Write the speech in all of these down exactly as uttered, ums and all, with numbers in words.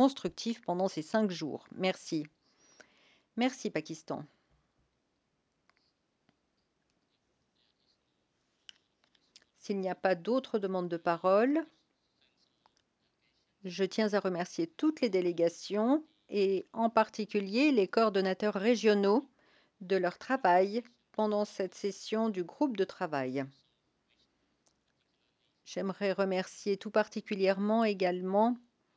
constructif pendant ces cinq jours. Merci. Merci, Pakistan. S'il n'y a pas d'autres demandes de parole, je tiens à remercier toutes les délégations et en particulier les coordonnateurs régionaux de leur travail pendant cette session du groupe de travail. J'aimerais remercier tout particulièrement également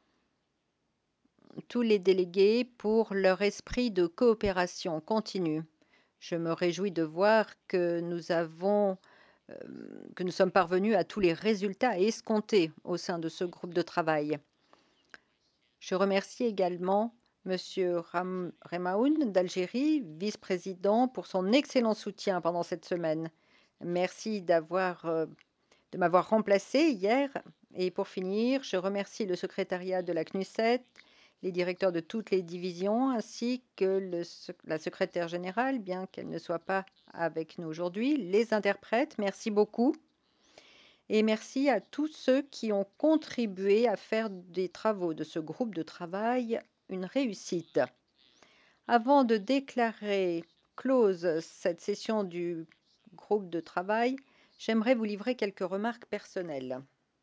tous les délégués pour leur esprit de coopération continue. Je me réjouis de voir que nous avons euh, que nous sommes parvenus à tous les résultats escomptés au sein de ce groupe de travail. Je remercie également Monsieur Ram Remaoun d'Algérie, vice-président, pour son excellent soutien pendant cette semaine. Merci d'avoir euh, de m'avoir remplacé hier. Et pour finir, je remercie le secrétariat de la C N U S E T, les directeurs de toutes les divisions, ainsi que le, la secrétaire générale, bien qu'elle ne soit pas avec nous aujourd'hui, les interprètes. Merci beaucoup. Et merci à tous ceux qui ont contribué à faire des travaux de ce groupe de travail une réussite. Avant de déclarer close cette session du groupe de travail, j'aimerais vous livrer quelques remarques personnelles.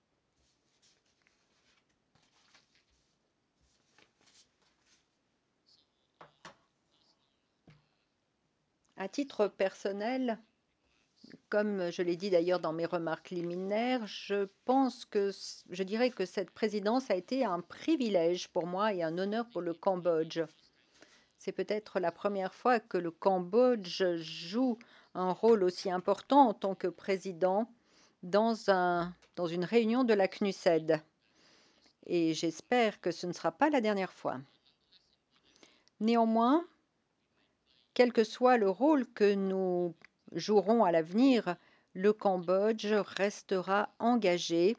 À titre personnel, comme je l'ai dit d'ailleurs dans mes remarques liminaires, je pense que je dirais que cette présidence a été un privilège pour moi et un honneur pour le Cambodge. C'est peut-être la première fois que le Cambodge joue un rôle aussi important en tant que président dans, un, dans une réunion de la C N U S E D. Et j'espère que ce ne sera pas la dernière fois. Néanmoins, quel que soit le rôle que nous jouerons à l'avenir, le Cambodge restera engagé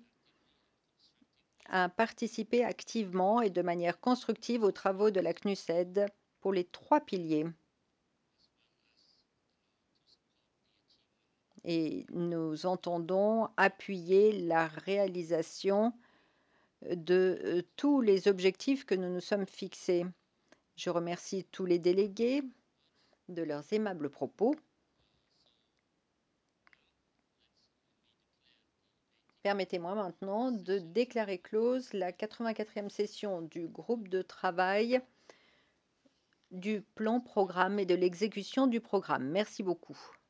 à participer activement et de manière constructive aux travaux de la C N U S E D pour les trois piliers. Et nous entendons appuyer la réalisation de tous les objectifs que nous nous sommes fixés. Je remercie tous les délégués de leurs aimables propos. Permettez-moi maintenant de déclarer close la quatre-vingt-quatrième session du groupe de travail du plan programme et de l'exécution du programme. Merci beaucoup.